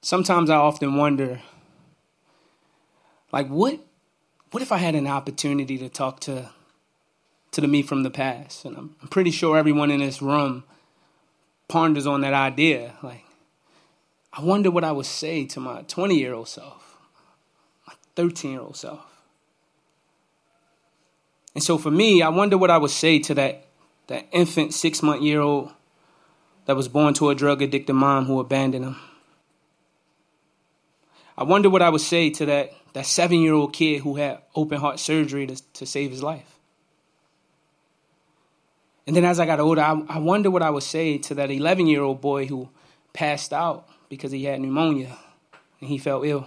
Sometimes I often wonder, like, what if I had an opportunity to talk to the me from the past? And I'm pretty sure everyone in this room ponders on that idea. Like, I wonder what I would say to my 20-year-old self, my 13-year-old self. And so for me, I wonder what I would say to that infant 6-month-year-old that was born to a drug-addicted mom who abandoned him. I wonder what I would say to that 7-year-old kid who had open heart surgery to save his life. And then as I got older, I wonder what I would say to that 11-year-old boy who passed out because he had pneumonia and he fell ill.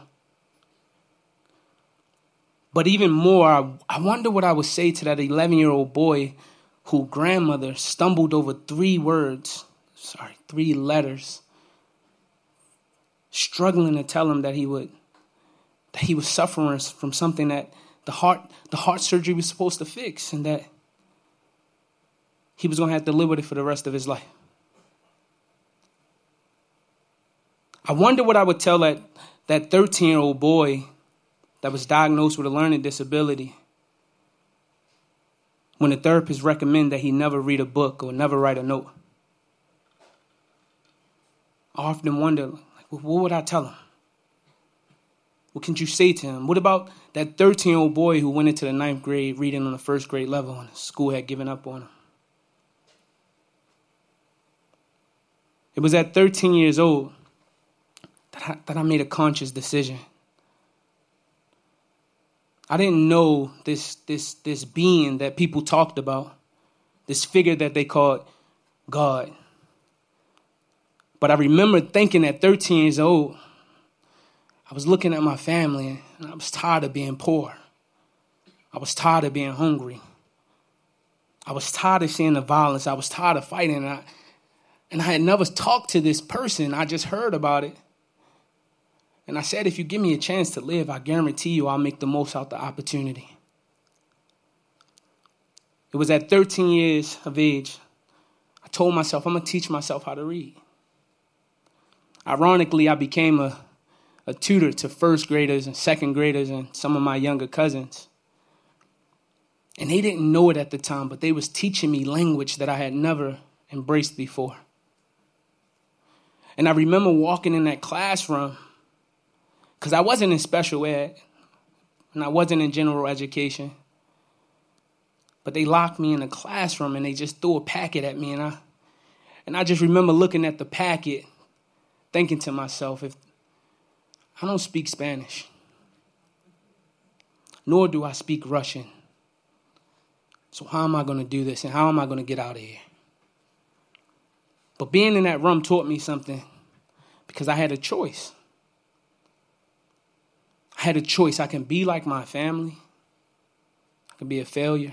But even more, I wonder what I would say to that 11-year-old boy whose grandmother stumbled over 3 letters, struggling to tell him that he was suffering from something that the heart surgery was supposed to fix, and that he was going to have to live with it for the rest of his life. I wonder what I would tell that 13-year-old boy that was diagnosed with a learning disability when the therapist recommended that he never read a book or never write a note. I often wonder, like, what would I tell him? What can you say to him? What about that 13-year-old boy who went into the 9th grade reading on the 1st grade level and school had given up on him? It was at 13 years old that I made a conscious decision. I didn't know this being that people talked about, this figure that they called God. But I remember thinking at 13 years old, I was looking at my family and I was tired of being poor. I was tired of being hungry. I was tired of seeing the violence. I was tired of fighting. And I had never talked to this person. I just heard about it. And I said, if you give me a chance to live, I guarantee you I'll make the most out the opportunity. It was at 13 years of age, I told myself, I'm going to teach myself how to read. Ironically, I became a tutor to 1st graders and 2nd graders and some of my younger cousins. And they didn't know it at the time, but they was teaching me language that I had never embraced before. And I remember walking in that classroom, because I wasn't in special ed, and I wasn't in general education. But they locked me in a classroom, and they just threw a packet at me. And I just remember looking at the packet, thinking to myself, if I don't speak Spanish, nor do I speak Russian, so how am I going to do this, and how am I going to get out of here? But being in that room taught me something, because I had a choice. I had a choice. I can be like my family. I can be a failure.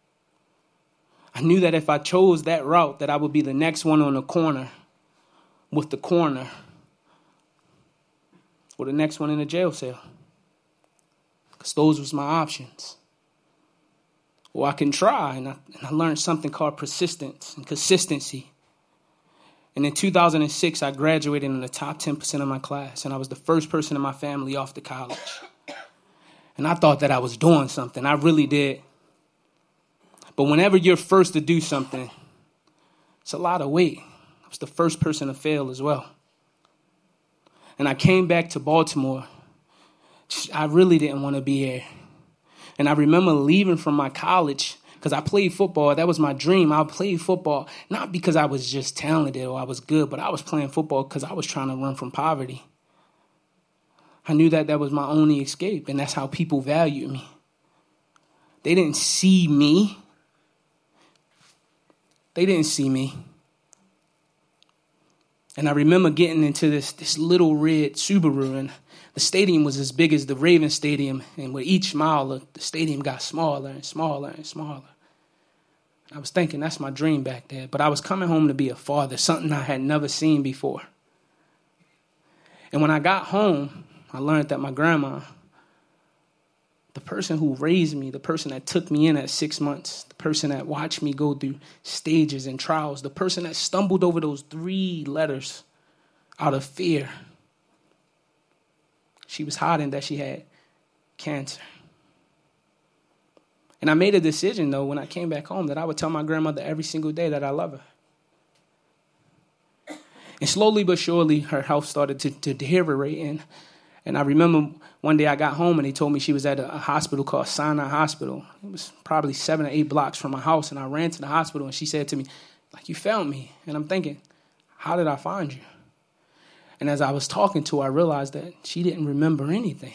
I knew that if I chose that route, that I would be the next one on the corner with the coroner, or the next one in a jail cell. Because those was my options. Or I can try, and I learned something called persistence and consistency. And in 2006, I graduated in the top 10% of my class, and I was the first person in my family off to college. And I thought that I was doing something. I really did. But whenever you're first to do something, it's a lot of weight. I was the first person to fail as well. And I came back to Baltimore. I really didn't want to be here. And I remember leaving from my college, because I played football. That was my dream. I played football, not because I was just talented or I was good, but I was playing football because I was trying to run from poverty. I knew that was my only escape, and that's how people valued me. They didn't see me. And I remember getting into this little red Subaru, and the stadium was as big as the Ravens Stadium, and with each mile, the stadium got smaller and smaller and smaller. I was thinking, that's my dream back there. But I was coming home to be a father, something I had never seen before. And when I got home, I learned that my grandma, the person who raised me, the person that took me in at 6 months, the person that watched me go through stages and trials, the person that stumbled over those 3 letters out of fear, she was hiding that she had cancer. And I made a decision, though, when I came back home, that I would tell my grandmother every single day that I love her. And slowly but surely, her health started to deteriorate. And I remember one day I got home and they told me she was at a hospital called Sinai Hospital. It was probably 7 or 8 blocks from my house. And I ran to the hospital and she said to me, like, you found me. And I'm thinking, how did I find you? And as I was talking to her, I realized that she didn't remember anything.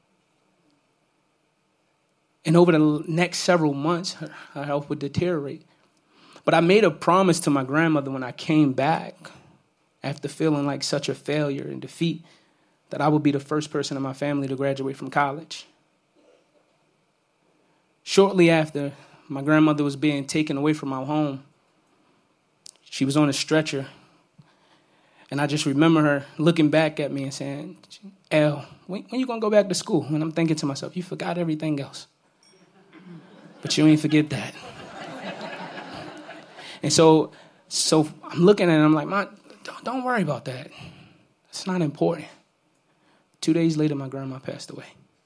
And over the next several months, her health would deteriorate. But I made a promise to my grandmother when I came back, after feeling like such a failure and defeat, that I would be the first person in my family to graduate from college. Shortly after my grandmother was being taken away from our home, she was on a stretcher. And I just remember her looking back at me and saying, "El, when you going to go back to school?" And I'm thinking to myself, you forgot everything else, but you ain't forget that. And so I'm looking at it and I'm like, "Ma, don't worry about that. It's not important." 2 days later, my grandma passed away.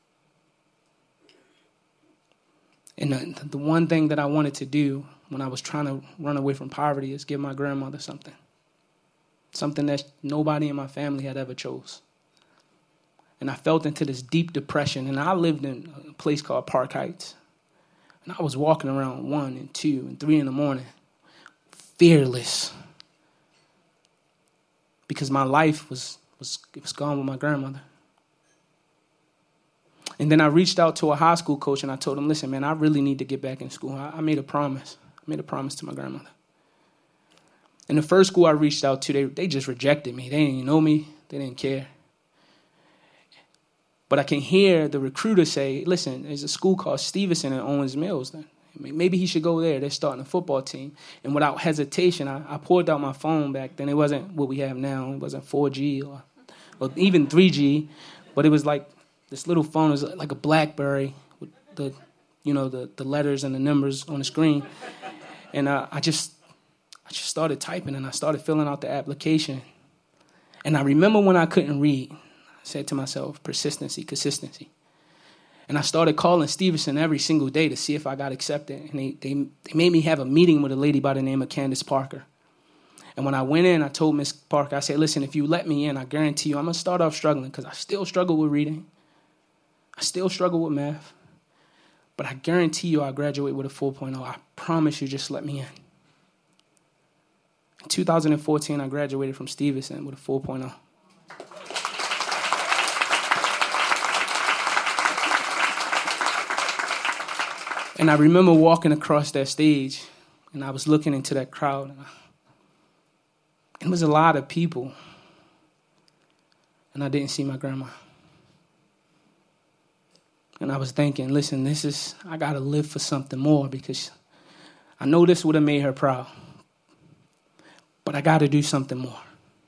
And the one thing that I wanted to do when I was trying to run away from poverty is give my grandmother something that nobody in my family had ever chose. And I felt into this deep depression. And I lived in a place called Park Heights. And I was walking around 1 and 2 and 3 in the morning, fearless, because my life was gone with my grandmother. And then I reached out to a high school coach and I told him, "Listen, man, I really need to get back in school." I made a promise. I made a promise to my grandmother. And the first school I reached out to, they just rejected me. They didn't even know me. They didn't care. But I can hear the recruiter say, "Listen, there's a school called Stevenson in Owens Mills. Maybe he should go there. They're starting a football team." And without hesitation, I pulled out my phone back then. It wasn't what we have now. It wasn't 4G or even 3G. But it was like this little phone. It was like a BlackBerry with the letters and the numbers on the screen. And I just started typing and I started filling out the application. And I remember when I couldn't read, I said to myself, persistency, consistency. And I started calling Stevenson every single day to see if I got accepted. And they made me have a meeting with a lady by the name of Candace Parker. And when I went in, I told Miss Parker, I said, "Listen, if you let me in, I guarantee you I'm going to start off struggling because I still struggle with reading. I still struggle with math. But I guarantee you I'll graduate with a 4.0. I promise you, just let me in." In 2014, I graduated from Stevenson with a 4.0. And I remember walking across that stage, and I was looking into that crowd. And it was a lot of people, and I didn't see my grandma. And I was thinking, listen, I got to live for something more because I know this would have made her proud. But I got to do something more.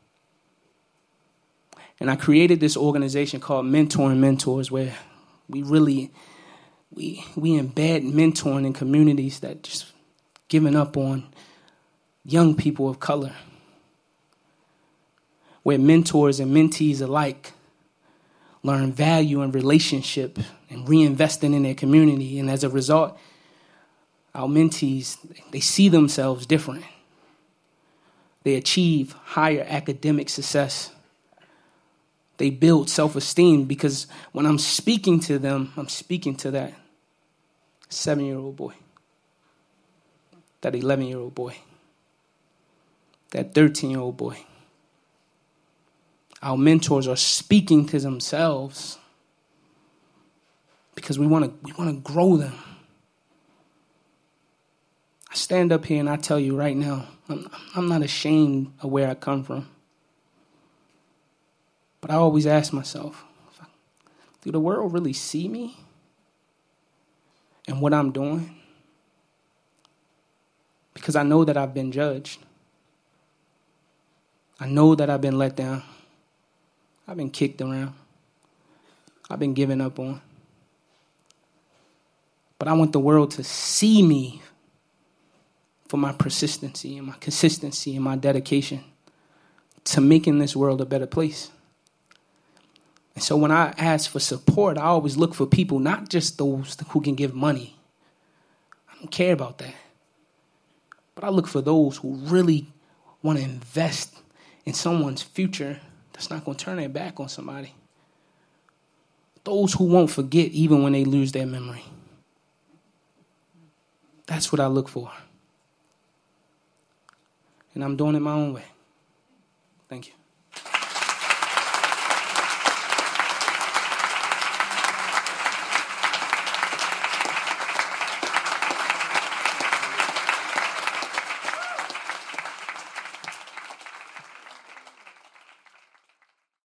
And I created this organization called Mentoring Mentors, where we embed mentoring in communities that just giving up on young people of color, where mentors and mentees alike learn value and relationship and reinvesting in their community. And as a result, our mentees, they see themselves different. They achieve higher academic success. They build self-esteem because when I'm speaking to them, I'm speaking to that 7-year-old boy, that 11-year-old boy, that 13-year-old boy. Our mentors are speaking to themselves because we want to grow them. I stand up here and I tell you right now, I'm not ashamed of where I come from. But I always ask myself, do the world really see me and what I'm doing? Because I know that I've been judged. I know that I've been let down. I've been kicked around. I've been given up on. But I want the world to see me for my persistency and my consistency and my dedication to making this world a better place. And so when I ask for support, I always look for people, not just those who can give money. I don't care about that. But I look for those who really want to invest in someone's future that's not going to turn their back on somebody. Those who won't forget even when they lose their memory. That's what I look for. And I'm doing it my own way. Thank you.